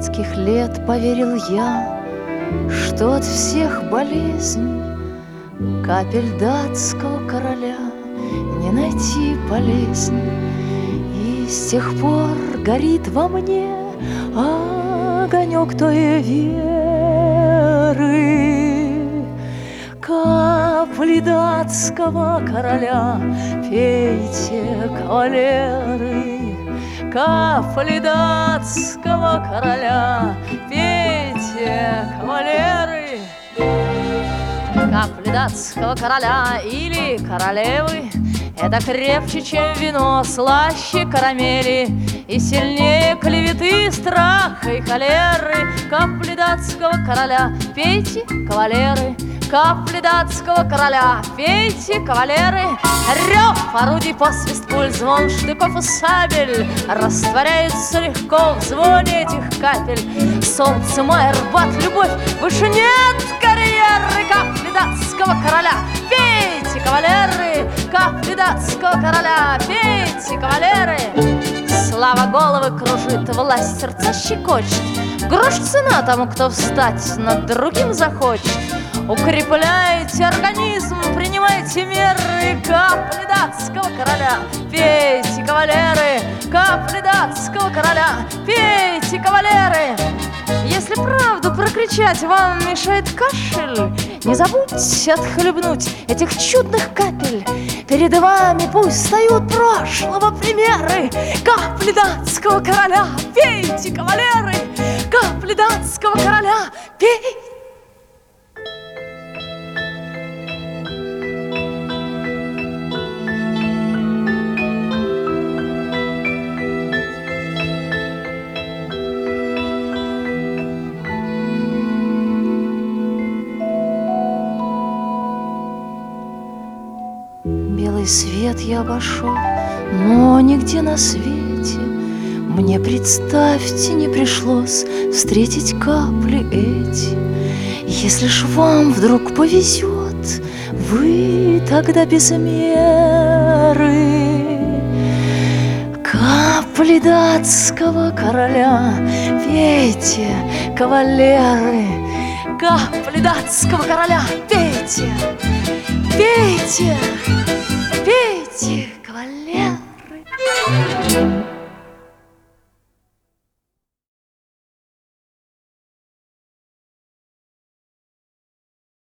детских лет поверил я, что от всех болезней капель датского короля не найти полезней. И с тех пор горит во мне огонек той веры. Капли датского короля пейте, кавалеры. Капли датского короля пейте, кавалеры. Капли датского короля или королевы — это крепче, чем вино, слаще карамели и сильнее клеветы, страха и холеры. Капли датского короля пейте, кавалеры. Капли датского короля пейте, кавалеры. Рев орудий, посвист пуль, звон штыков и сабель растворяется легко в звоне этих капель. Солнце, мой Арбат, любовь, выше нет карьеры. Капли датского короля пейте, кавалеры. Капли датского короля пейте, кавалеры. Слава головы кружит, власть сердца щекочет. Грош цена тому, кто встать над другим захочет. Укрепляйте организм, принимайте меры. Капли датского короля пейте, кавалеры. Капли датского короля пейте, кавалеры. Если правду прокричать вам мешает кашель, не забудьте отхлебнуть этих чудных капель. Перед вами пусть встают прошлого примеры. Капли датского короля пейте, кавалеры. Капли датского короля пейте. Белый свет я обошел, но нигде на свете мне, представьте, не пришлось встретить капли эти. Если ж вам вдруг повезет, вы тогда без меры. Капли датского короля пейте, кавалеры. Капли датского короля пейте, пейте, пейте, кавалеры.